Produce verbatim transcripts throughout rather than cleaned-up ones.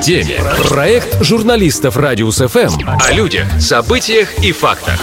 теме. Проект журналистов Радиус эф эм о людях, событиях и фактах.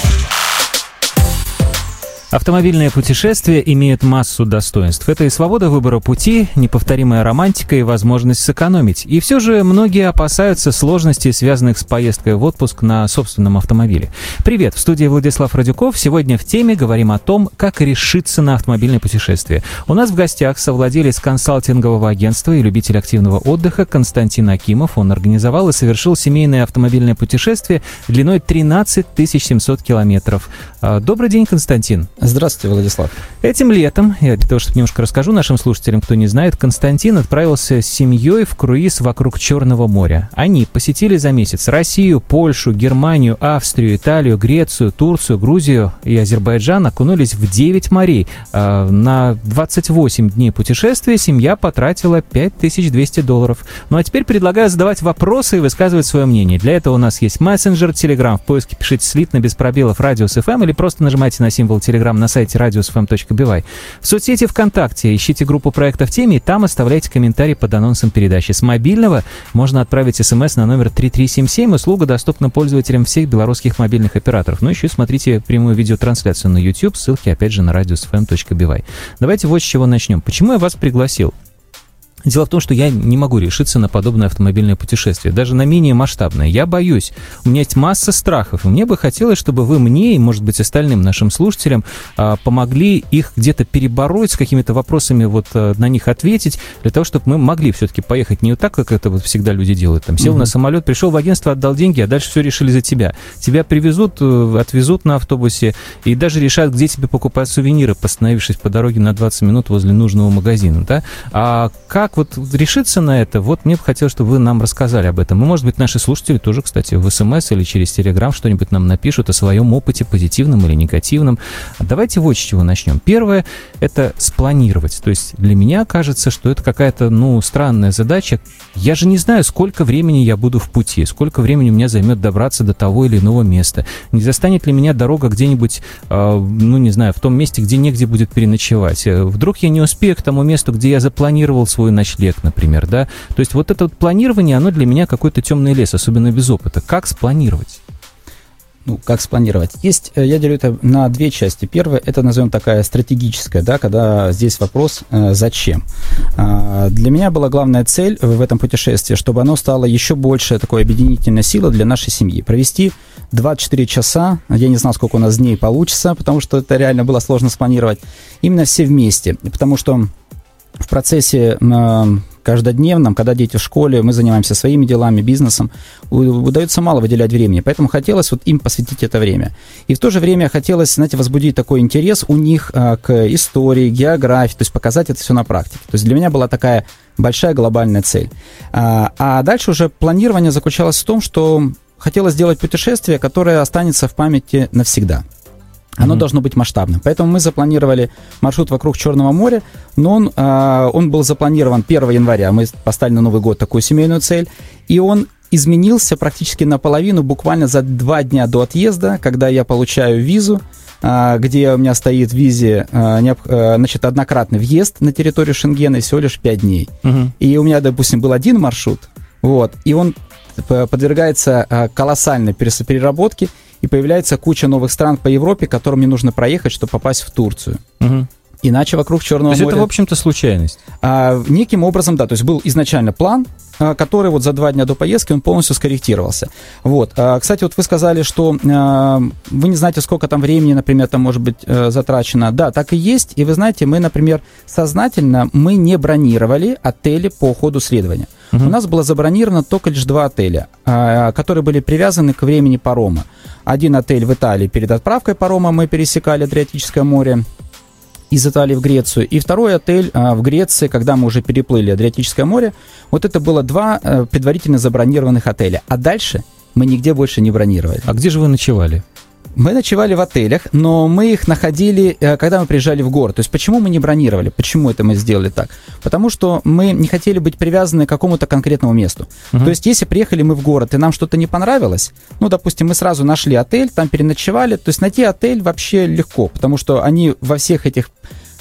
Автомобильные путешествия имеют массу достоинств. Это и свобода выбора пути, неповторимая романтика и возможность сэкономить. И все же многие опасаются сложностей, связанных с поездкой в отпуск на собственном автомобиле. Привет, в студии Владислав Радюков. Сегодня в теме говорим о том, как решиться на автомобильное путешествие. У нас в гостях совладелец консалтингового агентства и любитель активного отдыха Константин Акимов. Он организовал и совершил семейное автомобильное путешествие длиной тринадцать тысяч семьсот километров. Добрый день, Константин. Здравствуйте, Владислав. Этим летом, я для того, чтобы немножко расскажу нашим слушателям, кто не знает, Константин отправился с семьей в круиз вокруг Черного моря. Они посетили за месяц Россию, Польшу, Германию, Австрию, Италию, Грецию, Турцию, Грузию и Азербайджан, окунулись в девять морей. На двадцать восемь дней путешествия семья потратила пять тысяч двести долларов. Ну а теперь предлагаю задавать вопросы и высказывать свое мнение. Для этого у нас есть мессенджер, Telegram. В поиске пишите слитно без пробелов Радиус эф эм или просто нажимайте на символ Telegram на сайте радиус эф эм точка би вай. В соцсети ВКонтакте ищите группу проекта в теме и там оставляйте комментарии под анонсом передачи. С мобильного можно отправить смс на номер три три семь семь. Услуга доступна пользователям всех белорусских мобильных операторов. Ну еще смотрите прямую видеотрансляцию на YouTube. Ссылки опять же на радиус эф эм точка би вай. Давайте вот с чего начнем. Почему я вас пригласил? Дело в том, что я не могу решиться на подобное автомобильное путешествие, даже на менее масштабное. Я боюсь. У меня есть масса страхов, и мне бы хотелось, чтобы вы мне и, может быть, остальным нашим слушателям а, помогли их где-то перебороть, с какими-то вопросами вот а, на них ответить, для того, чтобы мы могли все-таки поехать не вот так, как это вот всегда люди делают. Там сел mm-hmm. на самолет, пришел в агентство, отдал деньги, а дальше все решили за тебя. Тебя привезут, отвезут на автобусе и даже решат, где тебе покупать сувениры, постановившись по дороге на двадцать минут возле нужного магазина. Да? А как вот решиться на это, вот мне бы хотелось, чтобы вы нам рассказали об этом. И, может быть, наши слушатели тоже, кстати, в СМС или через Телеграм что-нибудь нам напишут о своем опыте, позитивном или негативном. Давайте вот с чего начнем. Первое — это спланировать. То есть для меня кажется, что это какая-то, ну, странная задача. Я же не знаю, сколько времени я буду в пути, сколько времени у меня займет добраться до того или иного места. Не застанет ли меня дорога где-нибудь, э, ну, не знаю, в том месте, где негде будет переночевать. Вдруг я не успею к тому месту, где я запланировал свой ночлег, например, да? То есть вот это вот планирование, оно для меня какой-то темный лес, особенно без опыта. Как спланировать? Ну, как спланировать? Есть, я делю это на две части. Первая, это, назовем, такая стратегическая, да, когда здесь вопрос э, «зачем?». А, для меня была главная цель в этом путешествии, чтобы оно стало еще больше такой объединительной силой для нашей семьи. Провести двадцать четыре часа, я не знал, сколько у нас дней получится, потому что это реально было сложно спланировать, именно все вместе, потому что в процессе э, каждодневном, когда дети в школе, мы занимаемся своими делами, бизнесом, удается мало выделять времени, поэтому хотелось вот им посвятить это время. И в то же время хотелось, знаете, возбудить такой интерес у них э, к истории, географии, то есть показать это все на практике. То есть для меня была такая большая глобальная цель. А, а дальше уже планирование заключалось в том, что хотелось сделать путешествие, которое останется в памяти навсегда. Оно mm-hmm. должно быть масштабным. Поэтому мы запланировали маршрут вокруг Черного моря, но он, э, он был запланирован первого января. Мы поставили на Новый год такую семейную цель, и он изменился практически наполовину, буквально за два дня до отъезда, когда я получаю визу, э, где у меня стоит в визе э, необ, э, значит, однократный въезд на территорию Шенгена и всего лишь пять дней. Mm-hmm. И у меня, допустим, был один маршрут, вот, и он подвергается э, колоссальной переработке, и появляется куча новых стран по Европе, которым мне нужно проехать, чтобы попасть в Турцию. Угу. Иначе вокруг Черного моря... То есть это, в общем-то, случайность? А, неким образом, да. То есть был изначально план, а, который вот за два дня до поездки он полностью скорректировался. Вот. А, кстати, вот вы сказали, что а, вы не знаете, сколько там времени, например, там может быть а, затрачено. Да, так и есть. И вы знаете, мы, например, сознательно мы не бронировали отели по ходу следования. Uh-huh. У нас было забронировано только лишь два отеля, а, которые были привязаны к времени парома. Один отель в Италии перед отправкой парома мы пересекали Адриатическое море из Италии в Грецию, и второй отель а, в Греции, когда мы уже переплыли Адриатическое море. Вот это было два а, предварительно забронированных отеля. А дальше мы нигде больше не бронировали. А где же вы ночевали? Мы ночевали в отелях, но мы их находили, когда мы приезжали в город. То есть почему мы не бронировали? Почему это мы сделали так? Потому что мы не хотели быть привязаны к какому-то конкретному месту. Uh-huh. То есть если приехали мы в город, и нам что-то не понравилось, ну, допустим, мы сразу нашли отель, там переночевали, то есть найти отель вообще легко, потому что они во всех этих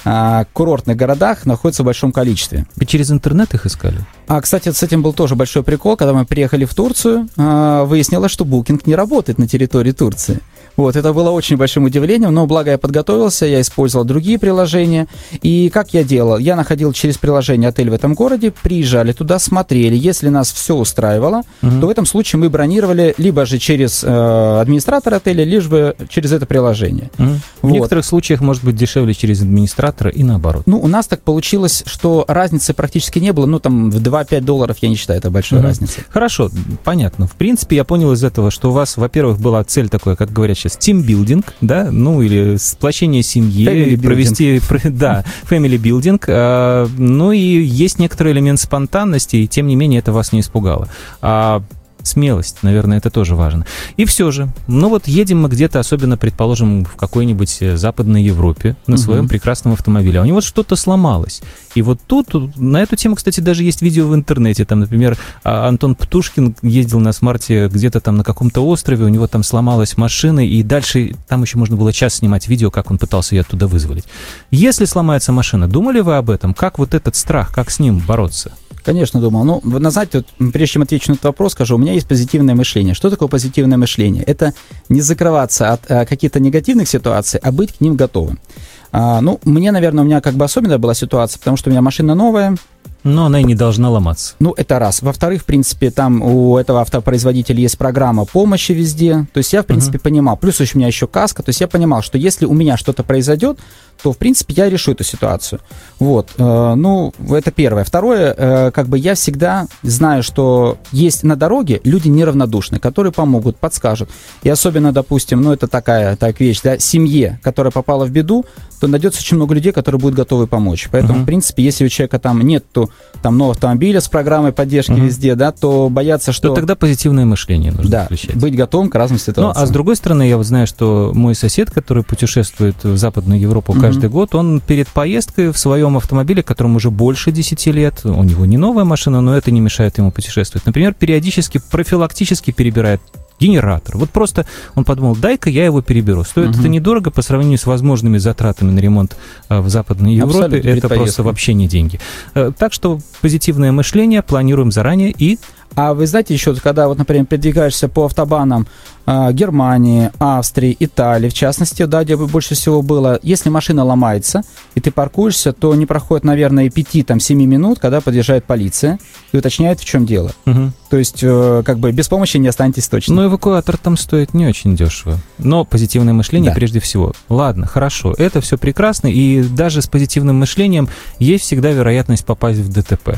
а, курортных городах находятся в большом количестве. Вы через интернет их искали? А, кстати, с этим был тоже большой прикол. Когда мы приехали в Турцию, а, выяснилось, что Booking не работает на территории Турции. Вот, это было очень большим удивлением, но благо я подготовился, я использовал другие приложения. И как я делал? Я находил через приложение отель в этом городе, приезжали туда, смотрели. Если нас все устраивало, угу. то в этом случае мы бронировали либо же через э, администратора отеля, либо через это приложение. Угу. Вот. В некоторых случаях может быть дешевле через администратора и наоборот. Ну, у нас так получилось, что разницы практически не было. Ну, там в два-пять долларов, я не считаю, это большой угу. разницы. Хорошо, понятно. В принципе, я понял из этого, что у вас, во-первых, была цель такая, как говорят сейчас, тимбилдинг, да, ну или сплочение семьи, провести, да, family building, а, ну и есть некоторый элемент спонтанности, и тем не менее это вас не испугало. А смелость, наверное, это тоже важно. И все же, ну вот едем мы где-то, особенно, предположим, в какой-нибудь Западной Европе на своем uh-huh. прекрасном автомобиле, а у него что-то сломалось. И вот тут, на эту тему, кстати, даже есть видео в интернете. Там, например, Антон Птушкин ездил на смарте где-то там на каком-то острове, у него там сломалась машина, и дальше там еще можно было час снимать видео, как он пытался ее оттуда вызволить. Если сломается машина, думали вы об этом? Как вот этот страх, как с ним бороться? Конечно, думал. Ну, вы знаете, вот, прежде чем отвечу на этот вопрос, скажу, у меня есть позитивное мышление. Что такое позитивное мышление? Это не закрываться от а, каких-то негативных ситуаций, а быть к ним готовым. А, ну, мне, наверное, у меня как бы особенная была ситуация, потому что у меня машина новая. Но она и не должна ломаться. Ну, это раз. Во-вторых, в принципе, там у этого автопроизводителя есть программа помощи везде. То есть я, в принципе, uh-huh. понимал. Плюс у меня еще каска. То есть я понимал, что если у меня что-то произойдет, то, в принципе, я решу эту ситуацию. Вот. Э, ну, это первое. Второе, э, как бы я всегда знаю, что есть на дороге люди неравнодушные, которые помогут, подскажут. И особенно, допустим, ну, это такая, такая вещь, да, семье, которая попала в беду, то найдется очень много людей, которые будут готовы помочь. Поэтому, uh-huh. в принципе, если у человека там нет там нового автомобиля с программой поддержки uh-huh. везде, да, то бояться, что... То тогда позитивное мышление нужно да, включать. Быть готовым к разным ситуациям. Ну, а с другой стороны, я вот знаю, что мой сосед, который путешествует в Западную Европу uh-huh. каждый год, он перед поездкой в своем автомобиле, которому уже больше десяти лет, у него не новая машина, но это не мешает ему путешествовать. Например, периодически, профилактически перебирает генератор. Вот просто он подумал, дай-ка я его переберу. Стоит uh-huh. это недорого по сравнению с возможными затратами на ремонт в Западной Европе. Абсолютно, это просто вообще не деньги. Так что позитивное мышление планируем заранее и... А вы знаете, еще, когда, вот, например, передвигаешься по автобанам э, Германии, Австрии, Италии, в частности, да, где больше всего было, если машина ломается, и ты паркуешься, то не проходит, наверное, и пять-семь минут, когда подъезжает полиция и уточняет, в чем дело. Угу. То есть, э, как бы, без помощи не останетесь точно. Но эвакуатор там стоит не очень дешево. Но позитивное мышление да. прежде всего. Ладно, хорошо, это все прекрасно, и даже с позитивным мышлением есть всегда вероятность попасть в ДТП.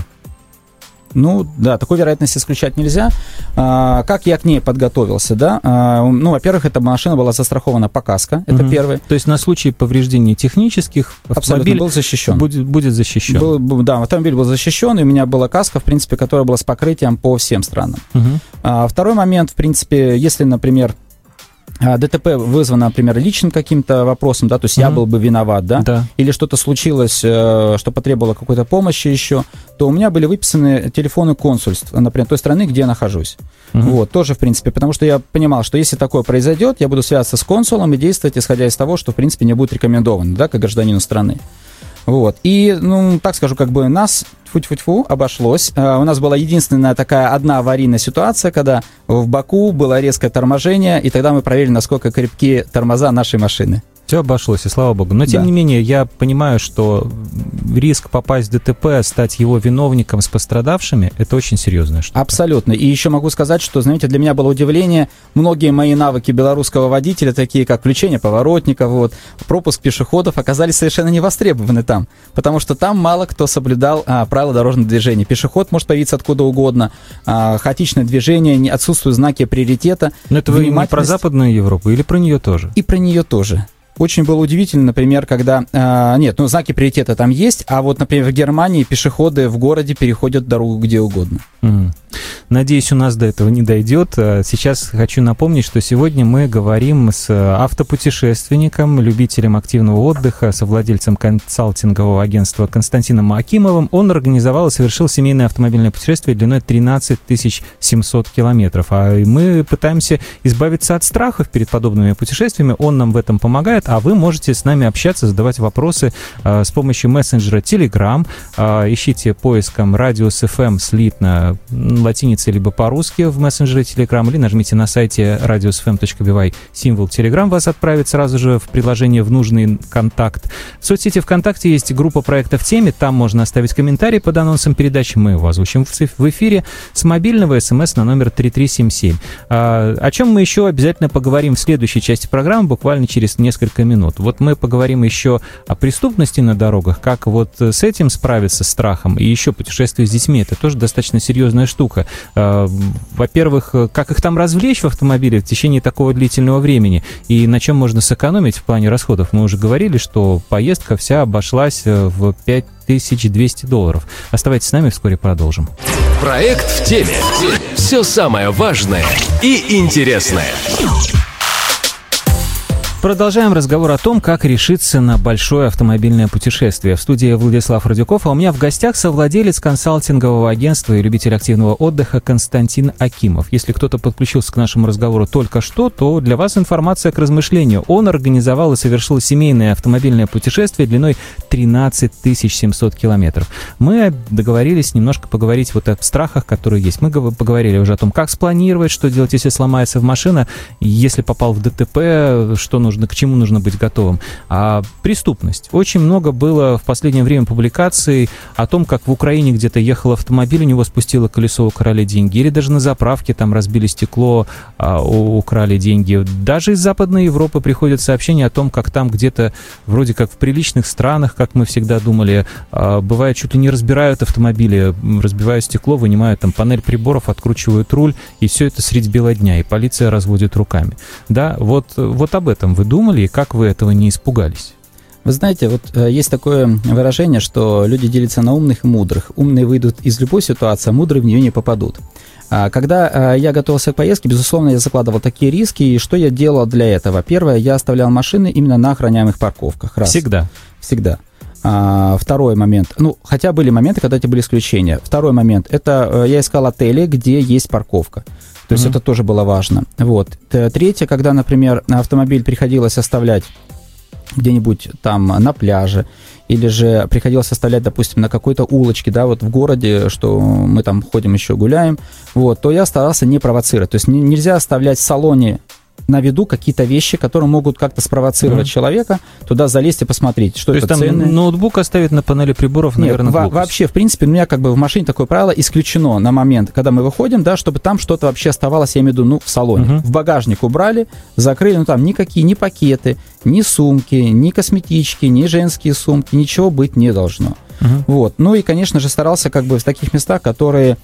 Ну, да, такой вероятности исключать нельзя. А, как я к ней подготовился, да? А, ну, во-первых, эта машина была застрахована по каско, это угу. первое. То есть на случай повреждений технических автомобиль был защищен. Будет, будет защищен. Был, да, автомобиль был защищен, и у меня была каска, в принципе, которая была с покрытием по всем странам. Угу. А, второй момент, в принципе, если, например, ДТП вызвано, например, личным каким-то вопросом, да, то есть mm-hmm. я был бы виноват, да? да, или что-то случилось, что потребовало какой-то помощи еще, то у меня были выписаны телефоны консульств, например, той страны, где я нахожусь. Mm-hmm. Вот, тоже, в принципе, потому что я понимал, что если такое произойдет, я буду связываться с консулом и действовать, исходя из того, что, в принципе, мне будет рекомендовано, да, как гражданину страны. Вот, и, ну, так скажу, как бы нас... Тьфу-тьфу-тьфу, обошлось. Uh, у нас была единственная такая одна аварийная ситуация, когда в Баку было резкое торможение, и тогда мы проверили, насколько крепки тормоза нашей машины. Все обошлось, и слава богу. Но, тем да. не менее, я понимаю, что риск попасть в ДТП, стать его виновником с пострадавшими, это очень серьезная штука. Абсолютно. И еще могу сказать, что, знаете, для меня было удивление, многие мои навыки белорусского водителя, такие как включение поворотников, вот, пропуск пешеходов, оказались совершенно не востребованы там, потому что там мало кто соблюдал а, правила дорожного движения. Пешеход может появиться откуда угодно, а, хаотичное движение, отсутствуют знаки приоритета. Но это вы не про Западную Европу или про нее тоже? И про нее тоже. Очень было удивительно, например, когда... Э, нет, ну, знаки приоритета там есть, а вот, например, в Германии пешеходы в городе переходят дорогу где угодно. Mm. Надеюсь, у нас до этого не дойдет. Сейчас хочу напомнить, что сегодня мы говорим с автопутешественником, любителем активного отдыха, совладельцем консалтингового агентства Константином Акимовым. Он организовал и совершил семейное автомобильное путешествие длиной тринадцать тысяч семьсот километров. А мы пытаемся избавиться от страхов перед подобными путешествиями. Он нам в этом помогает, а вы можете с нами общаться, задавать вопросы с помощью мессенджера Telegram. Ищите поиском Radius эф эм слитно латиницей либо по-русски в мессенджере Telegram, или нажмите на сайте radius f m точка b y символ Telegram, вас отправит сразу же в приложение в нужный контакт. В соцсети ВКонтакте есть группа проекта в теме, там можно оставить комментарий под анонсом передачи, мы его озвучим в эфире. С мобильного смс на номер три три семь семь. А, о чем мы еще обязательно поговорим в следующей части программы, буквально через несколько минут. Вот мы поговорим еще о преступности на дорогах, как вот с этим справиться, с страхом, и еще путешествие с детьми, это тоже достаточно серьезная штука. Во-первых, как их там развлечь в автомобиле в течение такого длительного времени, и на чем можно сэкономить в плане расходов. Мы уже говорили, что поездка вся обошлась в пять тысяч двести долларов. Оставайтесь с нами, вскоре продолжим. Проект в теме. Все самое важное и интересное. Продолжаем разговор о том, как решиться на большое автомобильное путешествие. В студии Владислав Радюков, а у меня в гостях совладелец консалтингового агентства и любитель активного отдыха Константин Акимов. Если кто-то подключился к нашему разговору только что, то для вас информация к размышлению. Он организовал и совершил семейное автомобильное путешествие длиной тринадцать тысяч семьсот километров. Мы договорились немножко поговорить вот о страхах, которые есть. Мы поговорили уже о том, как спланировать, что делать, если сломается машина, если попал в ДТП, что нужно, к чему нужно быть готовым. А преступность. Очень много было в последнее время публикаций о том, как в Украине где-то ехал автомобиль, у него спустило колесо, украли деньги. Или даже на заправке там разбили стекло, а, украли деньги. Даже из Западной Европы приходят сообщения о том, как там где-то, вроде как в приличных странах, как мы всегда думали, а, бывает, чуть ли не разбирают автомобили, разбивают стекло, вынимают там панель приборов, откручивают руль, и все это средь бела дня, и полиция разводит руками. Да, вот, вот об этом вы думали, и как вы этого не испугались? Вы знаете, вот э, есть такое выражение, что люди делятся на умных и мудрых. Умные выйдут из любой ситуации, а мудрые в нее не попадут. А, когда э, я готовился к поездке, безусловно, я закладывал такие риски, и что я делал для этого? Первое, я оставлял машины именно на охраняемых парковках. Раз. Всегда? Всегда. А, второй момент, ну, хотя были моменты, когда эти были исключения. Второй момент, это э, я искал отели, где есть парковка. То есть mm-hmm. это тоже было важно. Вот. Третье, когда, например, автомобиль приходилось оставлять где-нибудь там на пляже, или же приходилось оставлять, допустим, на какой-то улочке, да, вот в городе, что мы там ходим еще гуляем, вот, то я старался не провоцировать. То есть не, нельзя оставлять в салоне на виду какие-то вещи, которые могут как-то спровоцировать mm-hmm. человека, туда залезть и посмотреть, что То это есть там ценное. Ноутбук оставить на панели приборов, Нет, наверное, во- вообще, в принципе, у меня как бы в машине такое правило исключено на момент, когда мы выходим, да, чтобы там что-то вообще оставалось, я имею в виду, ну, в салоне. Mm-hmm. В багажник убрали, закрыли, ну, там никакие, ни пакеты, ни сумки, ни косметички, ни женские сумки, ничего быть не должно. Mm-hmm. Вот. Ну и, конечно же, старался как бы в таких местах, которые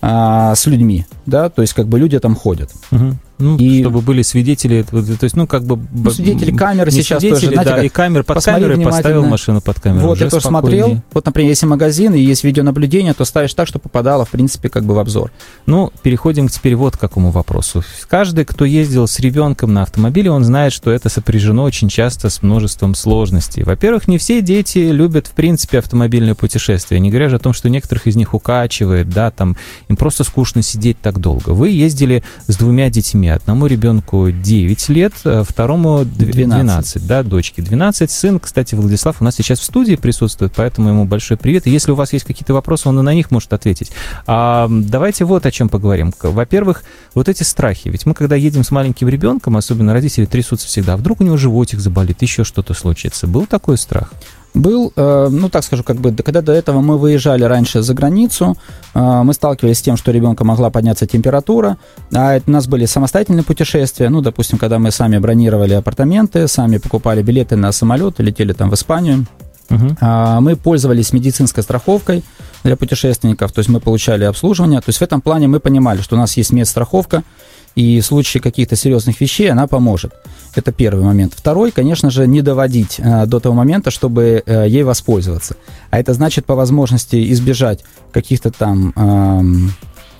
а, с людьми, да, то есть как бы люди там ходят. Mm-hmm. Ну, и... чтобы были свидетели, то есть, ну, как бы... Ну, свидетели камеры сейчас свидетели, тоже, знаете, да, как, и камер, под камерой поставил машину под камеру. Вот, я тоже смотрел, вот, например, если магазин и есть видеонаблюдение, то ставишь так, чтобы попадало, в принципе, как бы в обзор. Ну, переходим теперь вот к какому вопросу. Каждый, кто ездил с ребенком на автомобиле, он знает, что это сопряжено очень часто с множеством сложностей. Во-первых, не все дети любят, в принципе, автомобильное путешествие, не говоря же о том, что некоторых из них укачивает, да, там, им просто скучно сидеть так долго. Вы ездили с двумя детьми, одному ребенку девять лет, второму двенадцать, да, дочке двенадцать. Сын, кстати, Владислав у нас сейчас в студии присутствует, поэтому ему большой привет. И если у вас есть какие-то вопросы, он и на них может ответить. А, давайте вот о чем поговорим. Во-первых, вот эти страхи. Ведь мы, когда едем с маленьким ребенком, особенно родители трясутся всегда, вдруг у него животик заболит, еще что-то случится. Был такой страх? Был, ну так скажу, как бы, когда до этого мы выезжали раньше за границу, мы сталкивались с тем, что у ребенка могла подняться температура, а у нас были самостоятельные путешествия, ну, допустим, когда мы сами бронировали апартаменты, сами покупали билеты на самолет, летели там в Испанию, uh-huh. мы пользовались медицинской страховкой для путешественников, то есть мы получали обслуживание, то есть в этом плане мы понимали, что у нас есть медстраховка, и в случае каких-то серьезных вещей она поможет. Это первый момент. Второй, конечно же, не доводить а, до того момента, чтобы а, ей воспользоваться. А это значит по возможности избежать каких-то там а,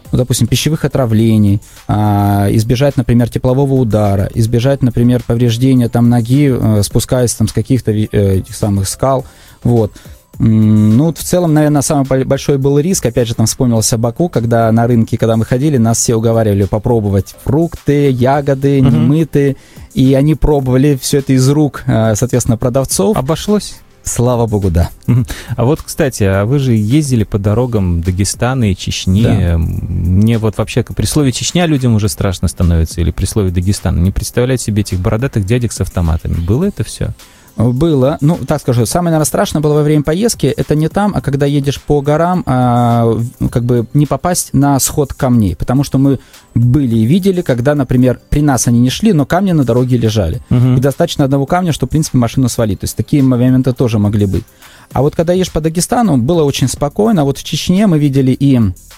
ну, допустим, пищевых отравлений, избежать, например, теплового удара, избежать, например, повреждения там ноги, спускаясь там с каких-то этих самых скал, вот. Ну, в целом, наверное, самый большой был риск, опять же, там вспомнился Баку, когда на рынке, когда мы ходили, нас все уговаривали попробовать фрукты, ягоды, uh-huh. немытые, и они пробовали все это из рук, соответственно, продавцов. Обошлось? Слава богу, да. А вот, кстати, а вы же ездили по дорогам Дагестана и Чечни. Да. Мне вот вообще при слове Чечня людям уже страшно становится, или при слове Дагестан. Не представлять себе этих бородатых дядек с автоматами. Было это все? Было, ну, так скажу, самое, наверное, страшное было во время поездки, это не там, а когда едешь по горам, а, как бы не попасть на сход камней, потому что мы были и видели, когда, например, при нас они не шли, но камни на дороге лежали, угу. и достаточно одного камня, чтобы, в принципе, машину свалить, то есть такие моменты тоже могли быть. А вот когда едешь по Дагестану, было очень спокойно, вот в Чечне мы видели и...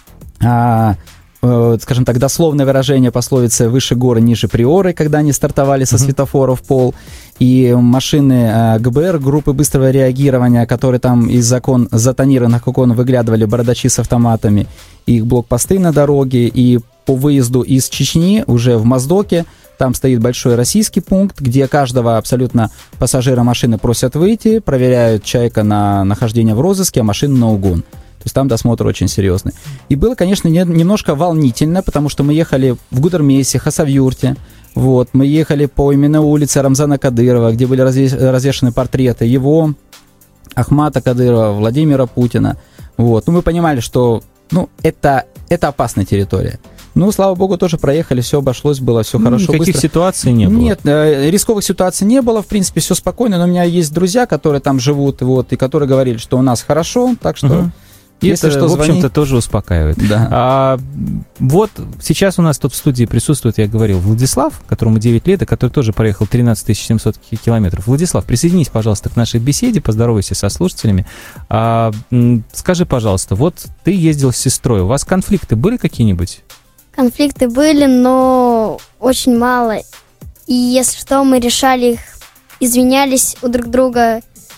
А, скажем так, дословное выражение пословицы «выше горы, ниже приоры», когда они стартовали со светофора в пол, и машины ГБР, группы быстрого реагирования, которые там из окон, затонированных окон выглядывали бородачи с автоматами, их блокпосты на дороге, и по выезду из Чечни уже в Моздоке, там стоит большой российский пункт, где каждого абсолютно пассажира машины просят выйти, проверяют человека на нахождение в розыске, а машину на угон. То есть там досмотр очень серьезный. И было, конечно, не, немножко волнительно, потому что мы ехали в Гудермесе, Хасавюрте, вот, мы ехали по именно улице Рамзана Кадырова, где были разве, развешаны портреты его, Ахмата Кадырова, Владимира Путина. Вот. Ну, мы понимали, что ну, это, это опасная территория. Ну, слава богу, тоже проехали, все обошлось, было все ну, хорошо, никаких быстро. Ситуаций не было? Нет, э, рисковых ситуаций не было, в принципе, все спокойно, но у меня есть друзья, которые там живут, вот, и которые говорили, что у нас хорошо, так что... Угу. И если это, что, в общем-то, звони. тоже успокаивает. Да. А, вот сейчас у нас тут в студии присутствует, я говорил, Владислав, которому девять лет, и который тоже проехал тринадцать тысяч семьсот километров. Владислав, присоединись, пожалуйста, к нашей беседе, поздоровайся со слушателями. А, скажи, пожалуйста, вот ты ездил с сестрой, у вас конфликты были какие-нибудь? Конфликты были, но очень мало. И если что, мы решали их, извинялись у друг друга.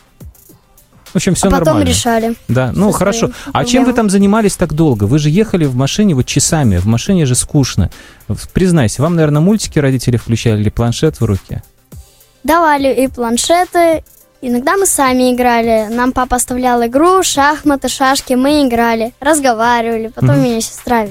В общем, все а потом нормально. решали. Да, ну хорошо. А чем вы там занимались так долго? Вы же ехали в машине вот часами, в машине же скучно. Признайся, вам, наверное, мультики родители включали или планшет в руке? Давали и планшеты. Иногда мы сами играли. Нам папа оставлял игру, шахматы, шашки, мы играли, разговаривали. Потом угу. меня сестра,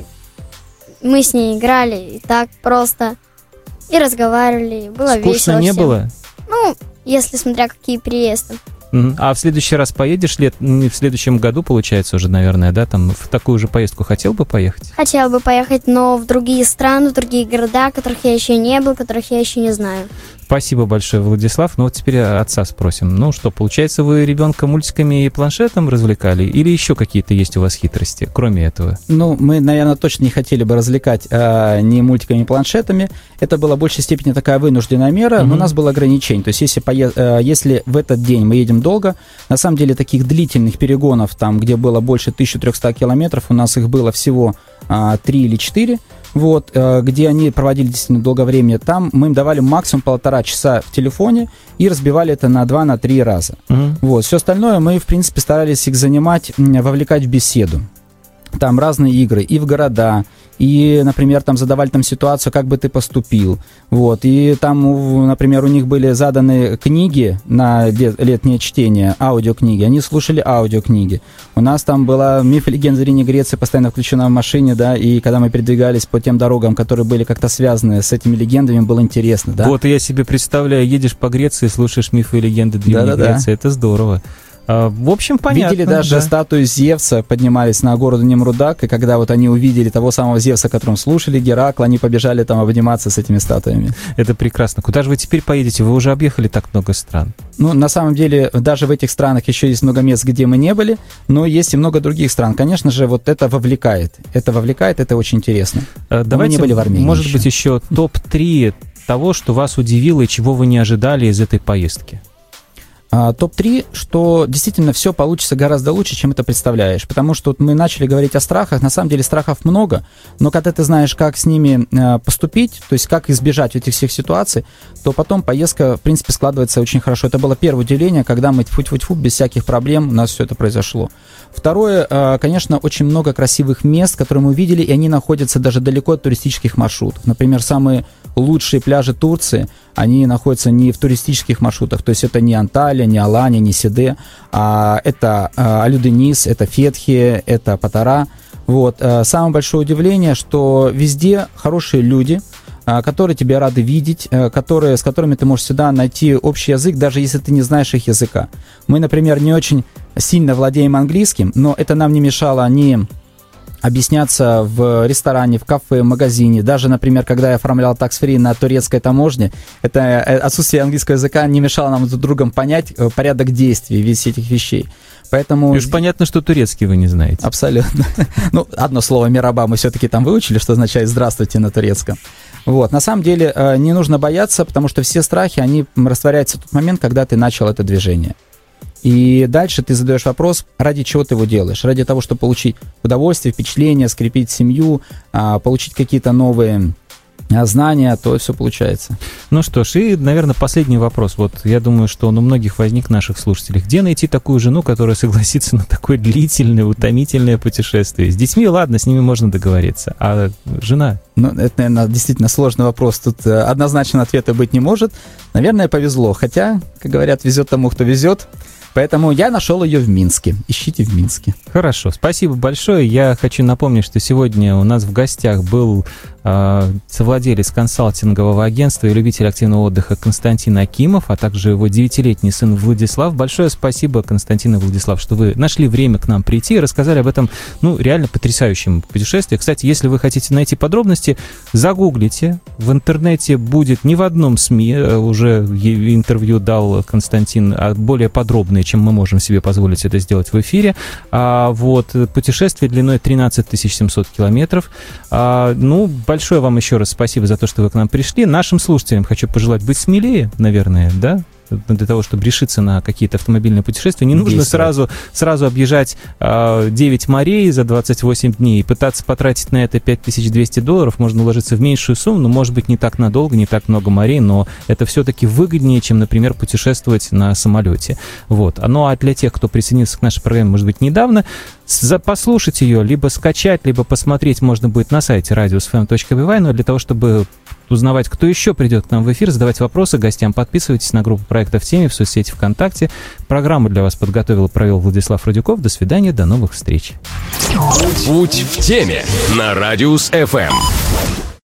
мы с ней играли, и так просто. И разговаривали, было весело. Скучно не всем. было? Ну, если смотря какие приезды. А в следующий раз поедешь лет, в следующем году, получается, уже, наверное, да, там в такую же поездку хотел бы поехать? Хотел бы поехать, но в другие страны, в другие города, которых я еще не был, которых я еще не знаю. Спасибо большое, Владислав. Ну вот теперь отца спросим. Ну что, получается, вы ребенка мультиками и планшетом развлекали? Или еще какие-то есть у вас хитрости, кроме этого? Ну, мы, наверное, точно не хотели бы развлекать а, ни мультиками, ни планшетами. Это была в большей степени такая вынужденная мера, mm-hmm. но у нас было ограничение. То есть если, пое... а, если в этот день мы едем долго, на самом деле таких длительных перегонов, там, где было больше тысяча триста километров, у нас их было всего а, три или четыре. Вот, где они проводили действительно долгое время, там мы им давали максимум полтора часа в телефоне и разбивали это на два, на три раза. Uh-huh. Вот, все остальное мы, в принципе, старались их занимать, вовлекать в беседу. Там разные игры и в города, и, например, там задавали там ситуацию, как бы ты поступил. Вот, и там, например, у них были заданы книги на летнее чтение, аудиокниги, они слушали аудиокниги. У нас там была «Миф и легенда Древней Греции» постоянно включена в машине, да, и когда мы передвигались по тем дорогам, которые были как-то связаны с этими легендами, было интересно, да. Вот я себе представляю, едешь по Греции, слушаешь «Мифы и легенды Древней Да-да-да. Греции», это здорово. В общем, понятно. Видели даже да. статую Зевса, поднимались на гору Немрудак, и когда вот они увидели того самого Зевса, которым слушали, Геракла, они побежали там обниматься с этими статуями. Это прекрасно. Куда же вы теперь поедете? Вы уже объехали так много стран. Ну, на самом деле, даже в этих странах еще есть много мест, где мы не были, но есть и много других стран. Конечно же, вот это вовлекает. Это вовлекает, это очень интересно. Давайте, мы не были в Армении может еще. быть, еще топ три того, что вас удивило и чего вы не ожидали из этой поездки. топ три, что действительно все получится гораздо лучше, чем это представляешь. Потому что вот мы начали говорить о страхах. На самом деле страхов много, но когда ты знаешь, как с ними поступить, то есть как избежать этих всех ситуаций, то потом поездка, в принципе, складывается очень хорошо. Это было первое удивление, когда мы тьфу-тьфу-тьфу, без всяких проблем у нас все это произошло. Второе, конечно, очень много красивых мест, которые мы увидели, и они находятся даже далеко от туристических маршрутов. Например, самые лучшие пляжи Турции, они находятся не в туристических маршрутах, то есть это не Анталия, не Алания, не Сиде, а это Алю-Денис, это Фетхи, это Патара. Вот. Самое большое удивление, что везде хорошие люди, которые тебя рады видеть, которые, с которыми ты можешь всегда найти общий язык, даже если ты не знаешь их языка. Мы, например, не очень сильно владеем английским, но это нам не мешало ни объясняться в ресторане, в кафе, в магазине. Даже, например, когда я оформлял такс-фри на турецкой таможне, это отсутствие английского языка не мешало нам друг другом понять порядок действий, весь этих вещей. Поэтому... И уж понятно, что турецкий вы не знаете. Абсолютно. Ну, одно слово «мераба» мы все-таки там выучили, что означает «здравствуйте» на турецком. Вот. На самом деле не нужно бояться, потому что все страхи, они растворяются в тот момент, когда ты начал это движение. И дальше ты задаешь вопрос, ради чего ты его делаешь? Ради того, чтобы получить удовольствие, впечатление, скрепить семью, получить какие-то новые знания, то все получается. Ну что ж, и, наверное, последний вопрос. Вот я думаю, что он у многих возник, наших слушателей. Где найти такую жену, которая согласится на такое длительное, утомительное путешествие? С детьми, ладно, с ними можно договориться. А жена? Ну, это, наверное, действительно сложный вопрос. Тут однозначно ответа быть не может. Наверное, повезло. Хотя, как говорят, везет тому, кто везет. Поэтому я нашел ее в Минске. Ищите в Минске. Хорошо, спасибо большое. Я хочу напомнить, что сегодня у нас в гостях был э, совладелец консалтингового агентства и любитель активного отдыха Константин Акимов, а также его девятилетний сын Владислав. Большое спасибо, Константин и Владислав, что вы нашли время к нам прийти и рассказали об этом, ну, реально потрясающем путешествии. Кстати, если вы хотите найти подробности, загуглите. В интернете будет не в одном СМИ, уже интервью дал Константин, а более подробное, чем мы можем себе позволить это сделать в эфире. А, вот, путешествие длиной тринадцать тысяч семьсот километров. А, ну, большое вам еще раз спасибо за то, что вы к нам пришли. Нашим слушателям хочу пожелать быть смелее, наверное, да? Для того, чтобы решиться на какие-то автомобильные путешествия, не нужно сразу, сразу объезжать э, девять морей за двадцать восемь дней и пытаться потратить на это пять тысяч двести долларов. Можно уложиться в меньшую сумму, но, может быть, не так надолго, не так много морей, но это все-таки выгоднее, чем, например, путешествовать на самолете. Вот. Ну, а для тех, кто присоединился к нашей программе, может быть, недавно, послушать ее, либо скачать, либо посмотреть можно будет на сайте радиус эф эм точка би вай, но для того, чтобы узнавать, кто еще придет к нам в эфир, задавать вопросы гостям, подписывайтесь на группу проекта «В теме» в соцсети ВКонтакте. Программу для вас подготовил и провел Владислав Радюков. До свидания, до новых встреч. Путь в теме на Радиус эф эм.